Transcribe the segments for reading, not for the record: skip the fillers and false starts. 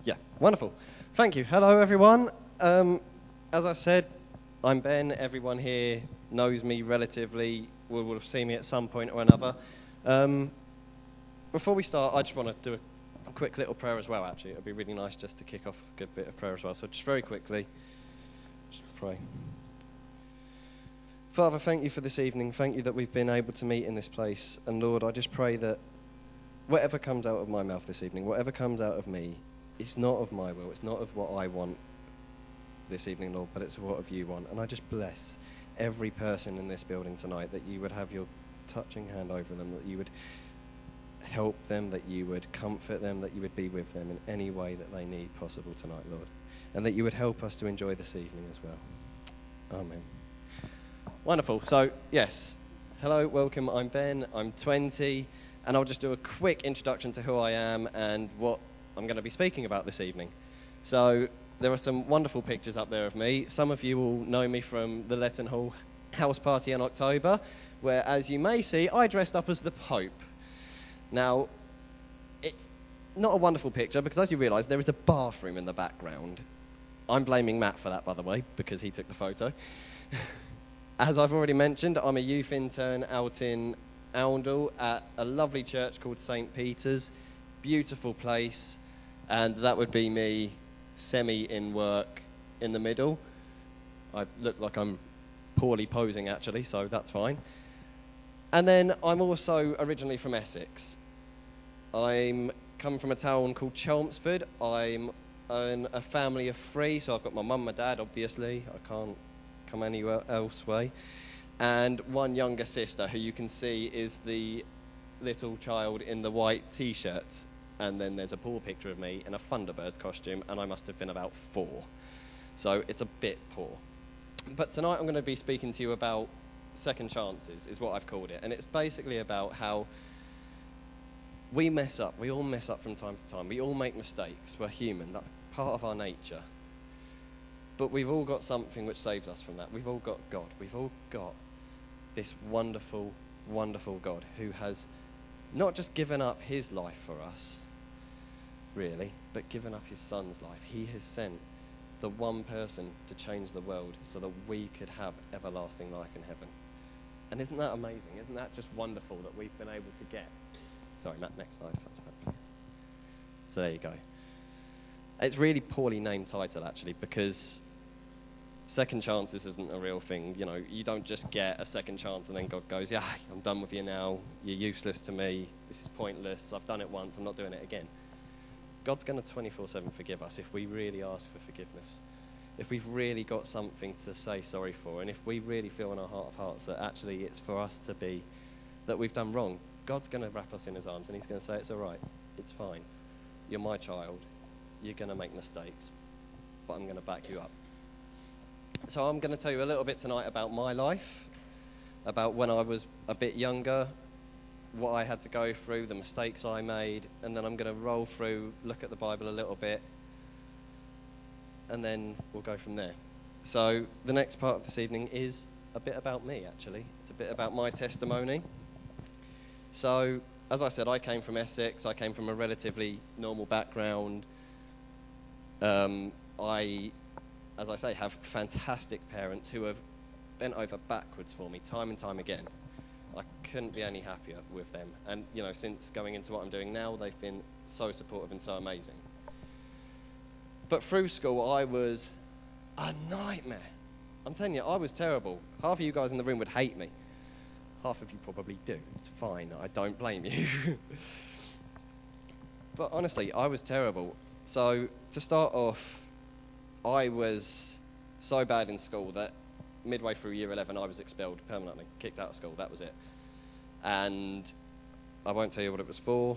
Yeah, wonderful. Thank you. Hello, everyone. As I said, I'm Ben. Everyone here knows me relatively, will have seen me at some point or another. Um, Before we start, I just want to do a quick little prayer as well, actually. It would be really nice just to kick off a good bit of prayer as well. So just very quickly, just pray. Father, thank you for this evening. Thank you that we've been able to meet in this place. And Lord, I just pray that whatever comes out of my mouth this evening, whatever comes out of me, it's not of my will, it's not of what I want this evening, Lord, but it's what of you want. And I just bless every person in this building tonight, that you would have your touching hand over them, that you would help them, that you would comfort them, that you would be with them in any way that they need possible tonight, Lord. And that you would help us to enjoy this evening as well. Amen. Wonderful. So, yes, hello, welcome. I'm Ben, I'm 20, and I'll just do a quick introduction to who I am and what I'm going to be speaking about this evening. So, there are some wonderful pictures up there of me. Some of you will know me from the Letton Hall house party in October, where, as you may see, I dressed up as the Pope. Now, it's not a wonderful picture because, as you realise, there is a bathroom in the background. I'm blaming Matt for that, by the way, because he took the photo. As I've already mentioned, I'm a youth intern out in Oundle at a lovely church called St. Peter's. Beautiful place. And that would be me in work in the middle. I look like I'm poorly posing, actually, so that's fine. And then I'm also originally from Essex. I'm come from a town called Chelmsford. I'm in a family of three, so I've got my mum, my dad, obviously. I can't come anywhere else way. And one younger sister, who you can see is the little child in the white t-shirt. And then there's a poor picture of me in a Thunderbirds costume, and I must have been about 4. So it's a bit poor. But tonight I'm going to be speaking to you about second chances, is what I've called it. And it's basically about how we mess up. We all mess up from time to time. We all make mistakes. We're human. That's part of our nature. But we've all got something which saves us from that. We've all got God. We've all got this wonderful, wonderful God who has not just given up his life for us, really, but given up his son's life. He has sent the one person to change the world so that we could have everlasting life in heaven. And isn't that amazing? Isn't that just wonderful that we've been able to get? Sorry, Matt, next slide. That's right, please. So there you go. It's really poorly named title, actually, because second chances isn't a real thing. You know, you don't just get a second chance and then God goes, yeah, I'm done with you now. You're useless to me. This is pointless. I've done it once. I'm not doing it again. God's going to 24/7 forgive us if we really ask for forgiveness. If we've really got something to say sorry for, and if we really feel in our heart of hearts that actually it's for us to be, that we've done wrong, God's going to wrap us in his arms and he's going to say, it's all right. It's fine. You're my child. You're going to make mistakes, but I'm going to back you up. So I'm going to tell you a little bit tonight about my life, about when I was a bit younger, what I had to go through, the mistakes I made, and then I'm going to roll through, look at the Bible a little bit, and then we'll go from there. So the next part of this evening is a bit about me, actually. It's a bit about my testimony. So, as I said, I came from Essex. I came from a relatively normal background. I, as I say, have fantastic parents who have bent over backwards for me time and time again. I couldn't be any happier with them. And, you know, since going into what I'm doing now, they've been so supportive and so amazing. But through school, I was a nightmare. I'm telling you, I was terrible. Half of you guys in the room would hate me. Half of you probably do. It's fine. I don't blame you. But honestly, I was terrible. So to start off, I was so bad in school that midway through year 11, I was expelled permanently, kicked out of school. That was it. And I won't tell you what it was for.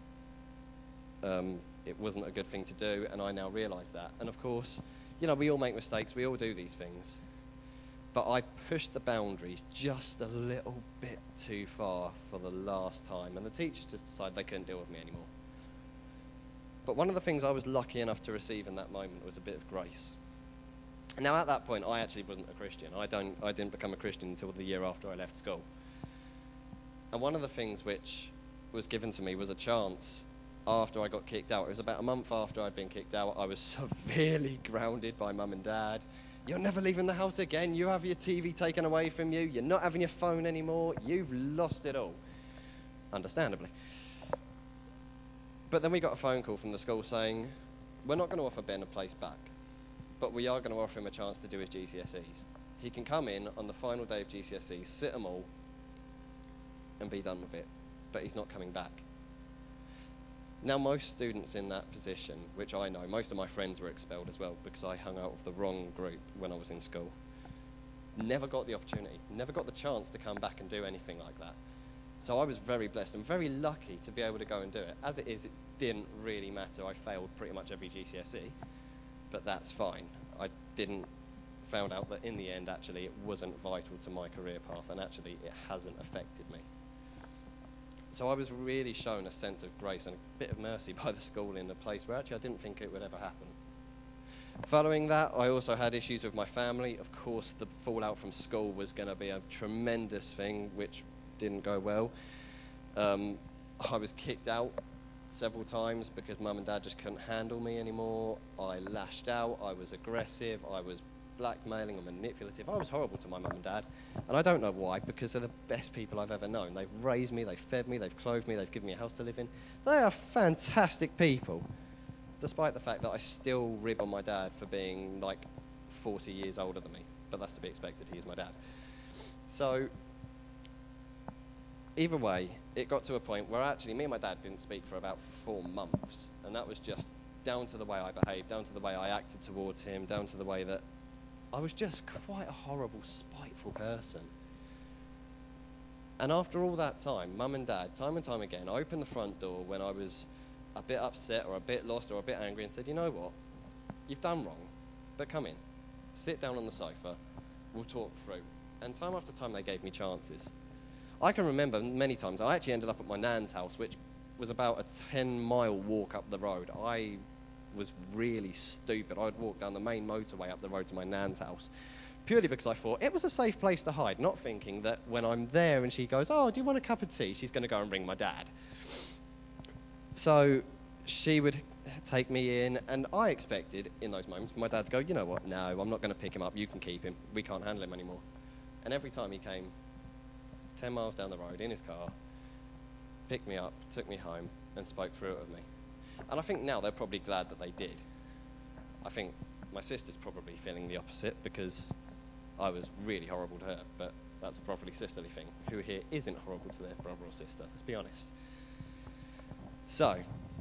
It wasn't a good thing to do, and I now realise that. And of course, you know, we all make mistakes. We all do these things. But I pushed the boundaries just a little bit too far for the last time, and the teachers just decided they couldn't deal with me anymore. But one of the things I was lucky enough to receive in that moment was a bit of grace. Now, at that point, I actually wasn't a Christian. I didn't become a Christian until the year after I left school. And one of the things which was given to me was a chance after I got kicked out. It was about a month after I'd been kicked out. I was severely grounded by mum and dad. You're never leaving the house again. You have your TV taken away from you. You're not having your phone anymore. You've lost it all. Understandably. But then we got a phone call from the school saying, we're not going to offer Ben a place back, but we are going to offer him a chance to do his GCSEs. He can come in on the final day of GCSEs, sit them all, and be done with it. But he's not coming back. Now, most students in that position, which I know, most of my friends were expelled as well because I hung out with the wrong group when I was in school. Never got the opportunity, never got the chance to come back and do anything like that. So I was very blessed and very lucky to be able to go and do it. As it is, it didn't really matter. I failed pretty much every GCSE, but that's fine. I found out that in the end, actually, it wasn't vital to my career path, and actually, it hasn't affected me. So I was really shown a sense of grace and a bit of mercy by the school in a place where actually I didn't think it would ever happen. Following that, I also had issues with my family. Of course, the fallout from school was going to be a tremendous thing, which didn't go well. I was kicked out several times because mum and dad just couldn't handle me anymore. I lashed out. I was aggressive. I was blackmailing and manipulative. I was horrible to my mum and dad, and I don't know why, because they're the best people I've ever known. They've raised me, they've fed me, they've clothed me, they've given me a house to live in. They are fantastic people, despite the fact that I still rib on my dad for being like 40 years older than me, but that's to be expected. He is my dad. So either way, it got to a point where actually me and my dad didn't speak for about 4 months, and that was just down to the way I behaved, down to the way I acted towards him, down to the way that I was just quite a horrible, spiteful person. And after all that time, mum and dad, time and time again, opened the front door when I was a bit upset or a bit lost or a bit angry and said, you know what, you've done wrong, but come in, sit down on the sofa, we'll talk through. And time after time, they gave me chances. I can remember many times, I actually ended up at my nan's house, which was about a 10-mile walk up the road. I was really stupid. I'd walk down the main motorway up the road to my nan's house, purely because I thought it was a safe place to hide, not thinking that when I'm there and she goes, oh, do you want a cup of tea? She's going to go and ring my dad. So she would take me in, and I expected in those moments for my dad to go, you know what, no, I'm not going to pick him up. You can keep him. We can't handle him anymore. And every time he came 10 miles down the road in his car, picked me up, took me home, and spoke through it with me. And I think now they're probably glad that they did. I think my sister's probably feeling the opposite because I was really horrible to her, but that's a properly sisterly thing. Who here isn't horrible to their brother or sister? Let's be honest. So,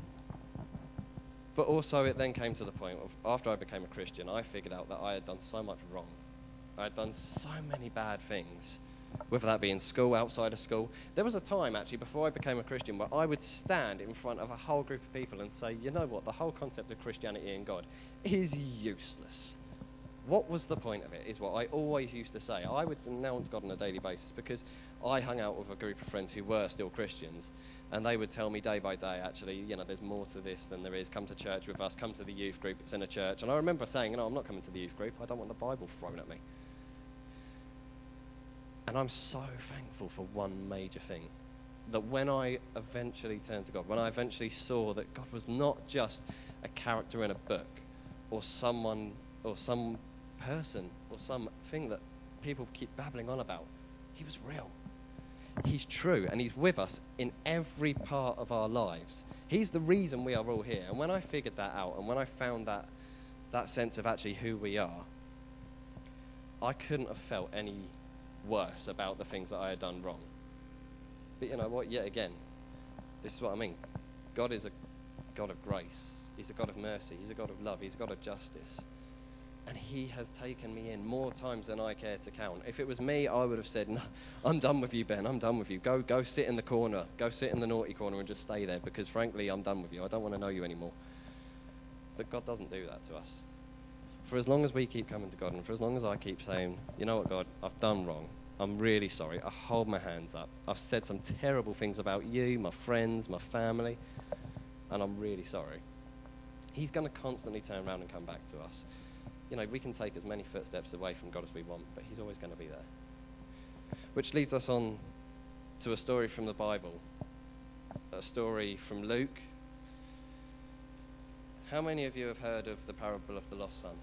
but also it then came to the point of, after I became a Christian, I figured out that I had done so much wrong. I had done so many bad things, whether that be in school, outside of school. There was a time, actually, before I became a Christian, where I would stand in front of a whole group of people and say, you know what, the whole concept of Christianity and God is useless. What was the point of it, is what I always used to say. I would denounce God on a daily basis because I hung out with a group of friends who were still Christians, and they would tell me day by day, actually, there's more to this than there is. Come to church with us, come to the youth group, it's in a church. And I remember saying, I'm not coming to the youth group, I don't want the Bible thrown at me. And I'm so thankful for one major thing, that when I eventually turned to God, when I eventually saw that God was not just a character in a book, or someone, or some person, or something that people keep babbling on about, he was real. He's true, and he's with us in every part of our lives. He's the reason we are all here. And when I figured that out, and when I found that sense of actually who we are, I couldn't have felt any worse about the things that I had done wrong. But you know what? Yet again, this is what I mean. God is a God of grace. He's a God of mercy. He's a God of love. He's a God of justice. And he has taken me in more times than I care to count. If it was me, I would have said, no, I'm done with you, Ben. I'm done with you. Go sit in the corner. Go sit in the naughty corner and just stay there, because frankly, I'm done with you. I don't want to know you anymore. But God doesn't do that to us. For as long as we keep coming to God, and for as long as I keep saying, you know what, God, I've done wrong. I'm really sorry. I hold my hands up. I've said some terrible things about you, my friends, my family, and I'm really sorry. He's going to constantly turn around and come back to us. We can take as many footsteps away from God as we want, but he's always going to be there. Which leads us on to a story from the Bible, a story from Luke, How many of you have heard of the parable of the lost son?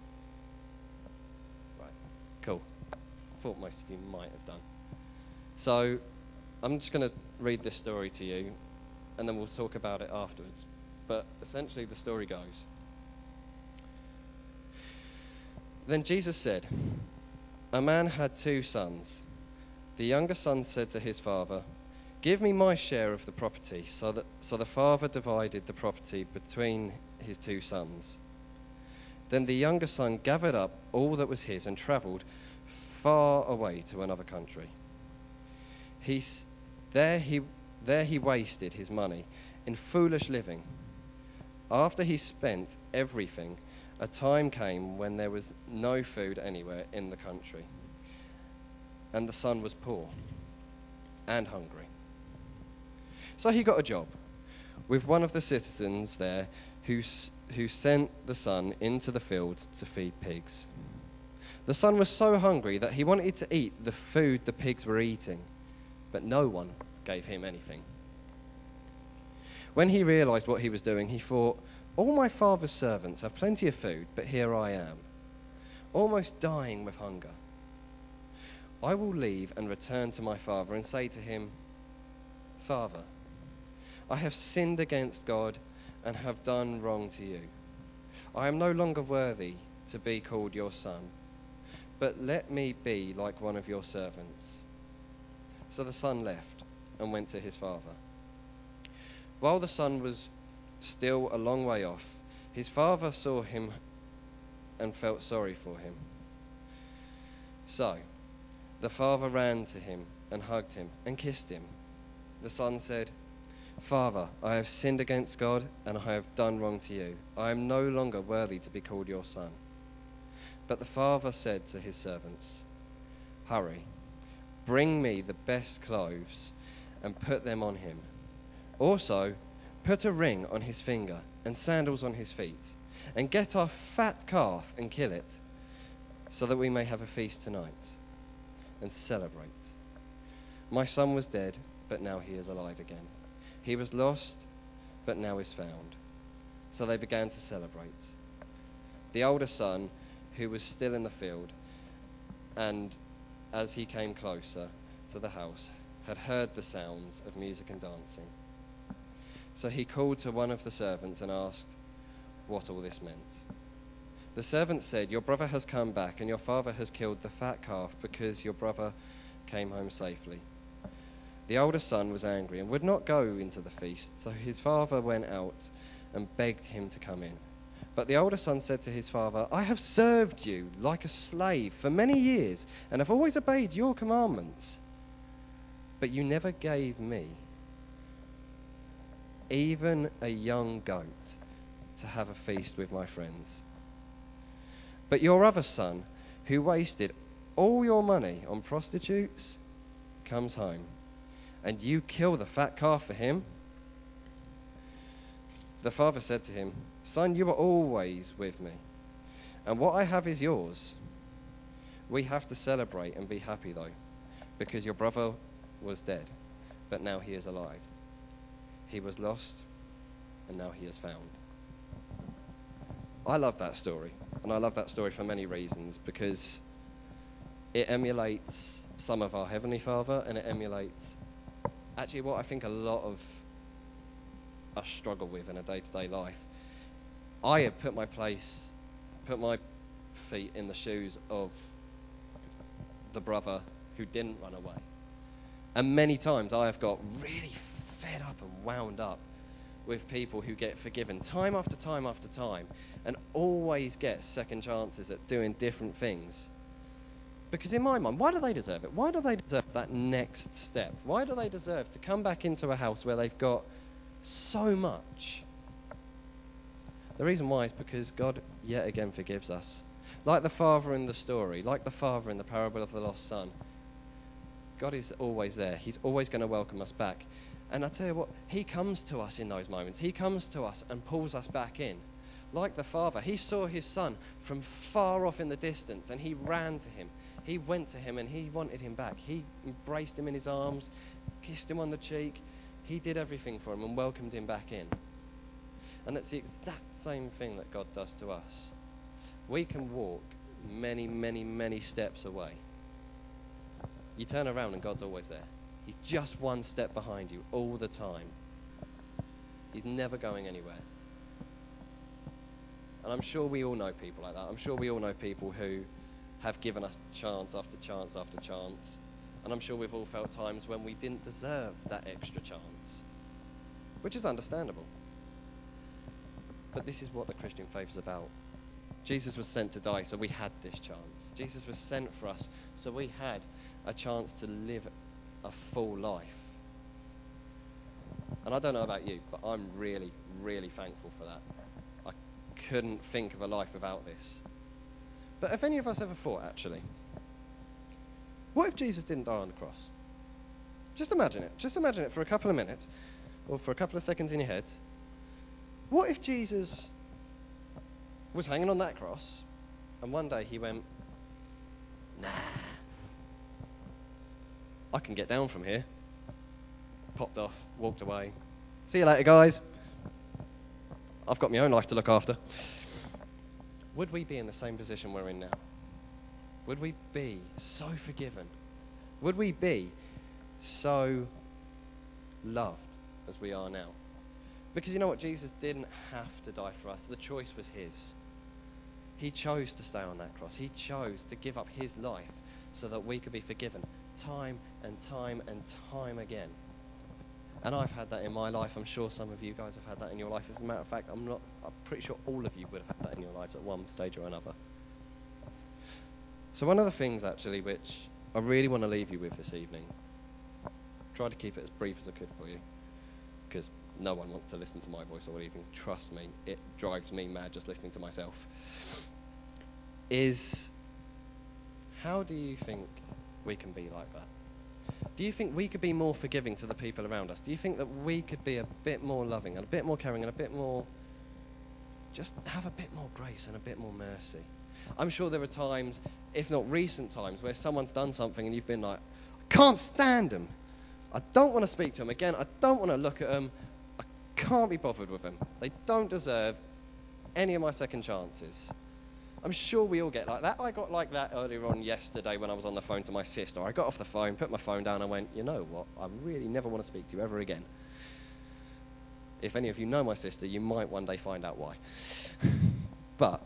Right, cool. I thought most of you might have done. So I'm just going to read this story to you, and then we'll talk about it afterwards. But essentially the story goes. Then Jesus said, "A man had 2 sons. The younger son said to his father, 'Give me my share of the property.' So the father divided the property between his 2 sons. Then the younger son gathered up all that was his and travelled far away to another country. There he wasted his money in foolish living. After he spent everything, a time came when there was no food anywhere in the country, and the son was poor and hungry. So he got a job with one of the citizens there who sent the son into the fields to feed pigs. The son was so hungry that he wanted to eat the food the pigs were eating, but no one gave him anything. When he realized what he was doing, he thought, 'All my father's servants have plenty of food, but here I am, almost dying with hunger. I will leave and return to my father and say to him, Father, I have sinned against God and have done wrong to you. I am no longer worthy to be called your son, but let me be like one of your servants.' So the son left and went to his father. While the son was still a long way off, his father saw him and felt sorry for him. So the father ran to him and hugged him and kissed him. The son said, 'Father, I have sinned against God and I have done wrong to you. I am no longer worthy to be called your son.' But the father said to his servants, 'Hurry, bring me the best clothes and put them on him. Also, put a ring on his finger and sandals on his feet, and get our fat calf and kill it, so that we may have a feast tonight and celebrate. My son was dead, but now he is alive again. He was lost, but now is found.' So they began to celebrate. The older son, who was still in the field, and as he came closer to the house, had heard the sounds of music and dancing. So he called to one of the servants and asked what all this meant. The servant said, 'Your brother has come back, and your father has killed the fat calf because your brother came home safely.' The older son was angry and would not go into the feast, so his father went out and begged him to come in. But the older son said to his father, 'I have served you like a slave for many years and have always obeyed your commandments. But you never gave me even a young goat to have a feast with my friends. But your other son, who wasted all your money on prostitutes, comes home, and you kill the fat calf for him.' The father said to him, 'Son, you are always with me, and what I have is yours. We have to celebrate and be happy, though, because your brother was dead, but now he is alive. He was lost, and now he is found.'" I love that story, and I love that story for many reasons, because it emulates some of our Heavenly Father, and it emulates actually what I think a lot of us struggle with in a day-to-day life. I have put my feet in the shoes of the brother who didn't run away. And many times I have got really fed up and wound up with people who get forgiven time after time after time and always get second chances at doing different things. Because in my mind, why do they deserve it? Why do they deserve that next step? Why do they deserve to come back into a house where they've got so much? The reason why is because God yet again forgives us. Like the father in the story, like the father in the parable of the lost son, God is always there. He's always going to welcome us back. And I tell you what, he comes to us in those moments. He comes to us and pulls us back in. Like the father, he saw his son from far off in the distance and he ran to him. He went to him and he wanted him back. He embraced him in his arms, kissed him on the cheek. He did everything for him and welcomed him back in. And that's the exact same thing that God does to us. We can walk many, many, many steps away. You turn around and God's always there. He's just one step behind you all the time. He's never going anywhere. And I'm sure we all know people like that. I'm sure we all know people who have given us chance after chance after chance. And I'm sure we've all felt times when we didn't deserve that extra chance, which is understandable. But this is what the Christian faith is about. Jesus was sent to die, so we had this chance. Jesus was sent for us, so we had a chance to live a full life. And I don't know about you, but I'm really, really thankful for that. I couldn't think of a life without this. But have any of us ever thought, actually, what if Jesus didn't die on the cross? Just imagine it. Just imagine it for a couple of minutes, or for a couple of seconds in your head. What if Jesus was hanging on that cross, and one day he went, nah, I can get down from here. Popped off, walked away. See you later, guys. I've got my own life to look after. Would we be in the same position we're in now? Would we be so forgiven? Would we be so loved as we are now? Because you know what? Jesus didn't have to die for us. The choice was his. He chose to stay on that cross. He chose to give up his life so that we could be forgiven time and time and time again. And I've had that in my life. I'm sure some of you guys have had that in your life. As a matter of fact, I'm pretty sure all of you would have had that in your lives at one stage or another. So one of the things, actually, which I really want to leave you with this evening, try to keep it as brief as I could for you, because no one wants to listen to my voice or anything. Trust me, it drives me mad just listening to myself. Is, how do you think we can be like that? Do you think we could be more forgiving to the people around us? Do you think that we could be a bit more loving and a bit more caring and a bit more, just have a bit more grace and a bit more mercy? I'm sure there are times, if not recent times, where someone's done something and you've been like, I can't stand them. I don't want to speak to them again. I don't want to look at them. I can't be bothered with them. They don't deserve any of my second chances. I'm sure we all get like that. I got like that earlier on yesterday when I was on the phone to my sister. I got off the phone, put my phone down, and went, you know what? I really never want to speak to you ever again. If any of you know my sister, you might one day find out why. But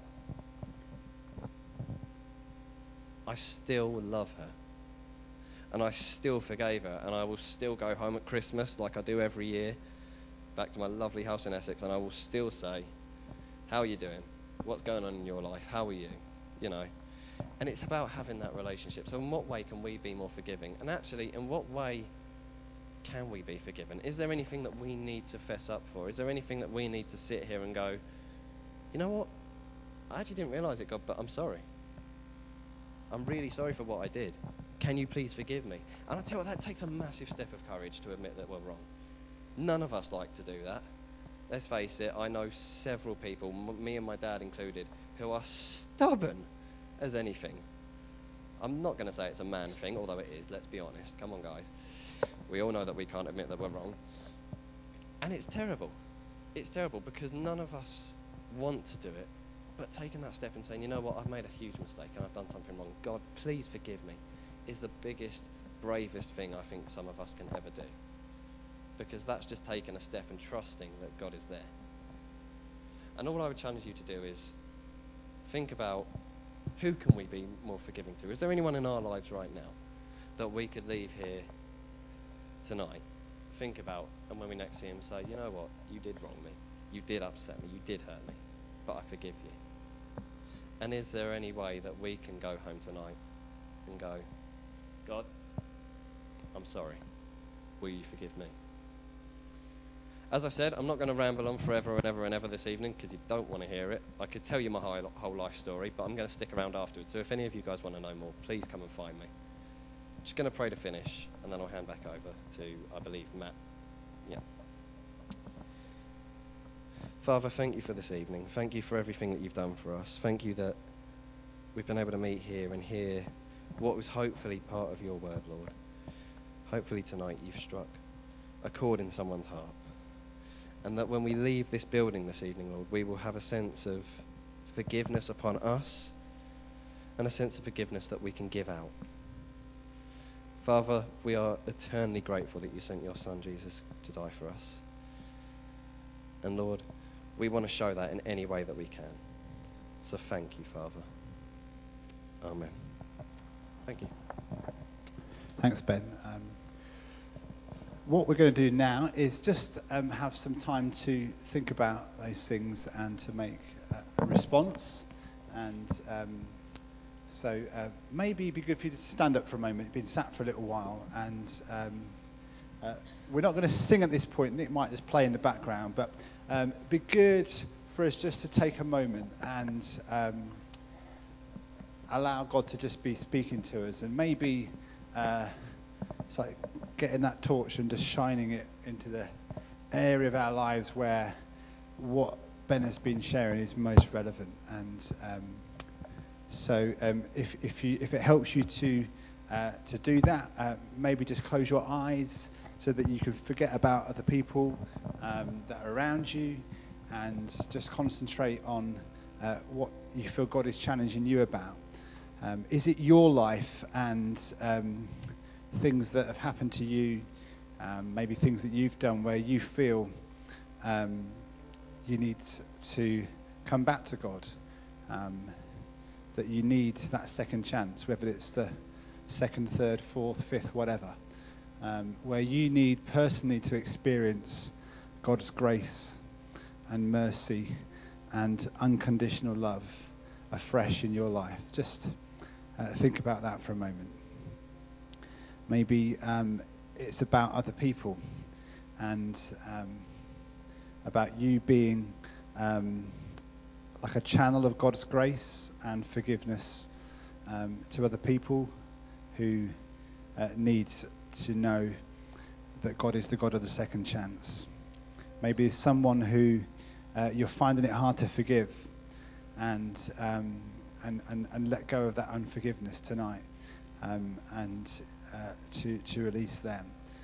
I still love her. And I still forgave her. And I will still go home at Christmas like I do every year, back to my lovely house in Essex, and I will still say, how are you doing? What's going on in your life? How are you? You know. And it's about having that relationship. So in what way can we be more forgiving? And actually, in what way can we be forgiven? Is there anything that we need to fess up for? Is there anything that we need to sit here and go, you know what? I actually didn't realise it, God, but I'm sorry. I'm really sorry for what I did. Can you please forgive me? And I tell you what, that takes a massive step of courage to admit that we're wrong. None of us like to do that. Let's face it, I know several people, me and my dad included, who are stubborn as anything. I'm not going to say it's a man thing, although it is, let's be honest. Come on, guys. We all know that we can't admit that we're wrong. And it's terrible. It's terrible because none of us want to do it. But taking that step and saying, you know what, I've made a huge mistake and I've done something wrong. God, please forgive me, is the biggest, bravest thing I think some of us can ever do. Because that's just taking a step and trusting that God is there. And all I would challenge you to do is think about, who can we be more forgiving to? Is there anyone in our lives right now that we could leave here tonight, think about, and when we next see him, say, you know what, you did wrong me. You did upset me. You did hurt me. But I forgive you. And is there any way that we can go home tonight and go, God, I'm sorry. Will you forgive me? As I said, I'm not going to ramble on forever and ever and ever this evening because you don't want to hear it. I could tell you my whole life story, but I'm going to stick around afterwards. So if any of you guys want to know more, please come and find me. I'm just going to pray to finish, and then I'll hand back over to, I believe, Matt. Yeah. Father, thank you for this evening. Thank you for everything that you've done for us. Thank you that we've been able to meet here and hear what was hopefully part of your word, Lord. Hopefully tonight you've struck a chord in someone's heart. And that when we leave this building this evening, Lord, we will have a sense of forgiveness upon us and a sense of forgiveness that we can give out. Father, we are eternally grateful that you sent your Son, Jesus, to die for us. And Lord, we want to show that in any way that we can. So thank you, Father. Amen. Thank you. Thanks, Ben. What we're going to do now is just have some time to think about those things and to make a response. And so maybe it'd be good for you to stand up for a moment. You've been sat for a little while, and we're not going to sing at this point. Nick might just play in the background, but it'd be good for us just to take a moment and allow God to just be speaking to us, and maybe it's like getting that torch and just shining it into the area of our lives where what Ben has been sharing is most relevant. And so if it helps you to do that, maybe just close your eyes so that you can forget about other people that are around you, and just concentrate on what you feel God is challenging you about. Is it your life and things that have happened to you, maybe things that you've done where you feel you need to come back to God, that you need that second chance, whether it's the second, third, fourth, fifth, whatever, where you need personally to experience God's grace and mercy and unconditional love afresh in your life. Just think about that for a moment. Maybe it's about other people and about you being like a channel of God's grace and forgiveness to other people who need to know that God is the God of the second chance. Maybe it's someone who you're finding it hard to forgive, and let go of that unforgiveness tonight, and to release them,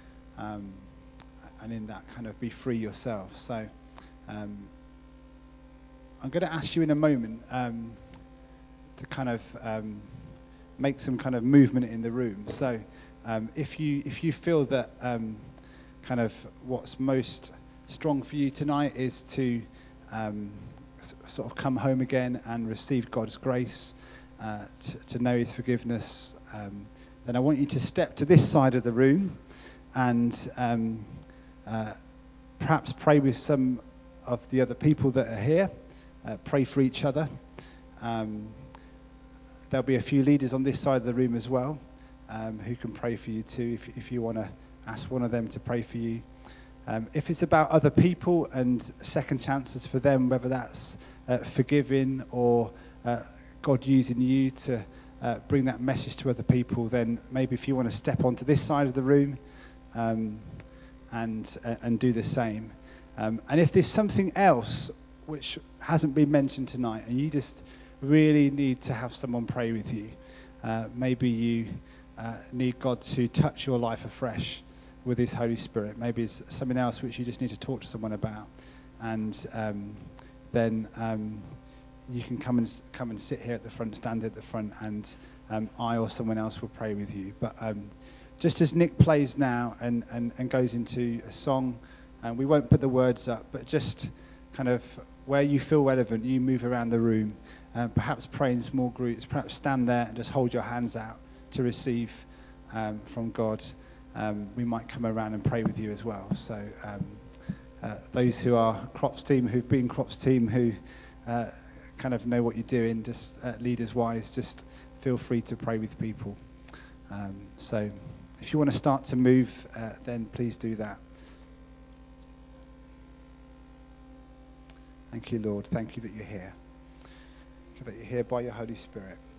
and in that kind of be free yourself. So I'm going to ask you in a moment to kind of make some kind of movement in the room. So if you feel that kind of what's most strong for you tonight is to sort of come home again and receive God's grace, to know his forgiveness, then I want you to step to this side of the room and perhaps pray with some of the other people that are here. Pray for each other. There'll be a few leaders on this side of the room as well, who can pray for you too, if you want to ask one of them to pray for you. If it's about other people and second chances for them, whether that's forgiving or God using you to bring that message to other people, then maybe if you want to step onto this side of the room and do the same. And if there's something else which hasn't been mentioned tonight and you just really need to have someone pray with you, maybe you need God to touch your life afresh with his Holy Spirit. Maybe it's something else which you just need to talk to someone about, and then you can come and sit here at the front, stand at the front, and I or someone else will pray with you. But just as Nick plays now and goes into a song, and we won't put the words up, but just kind of where you feel relevant, you move around the room, perhaps pray in small groups, perhaps stand there and just hold your hands out to receive from God. We might come around and pray with you as well. So those who are Crops team, who've been Crops team, who kind of know what you're doing, just leaders-wise, just feel free to pray with people. So if you want to start to move, then please do that. Thank you, Lord. Thank you that you're here. Thank you that you're here by your Holy Spirit.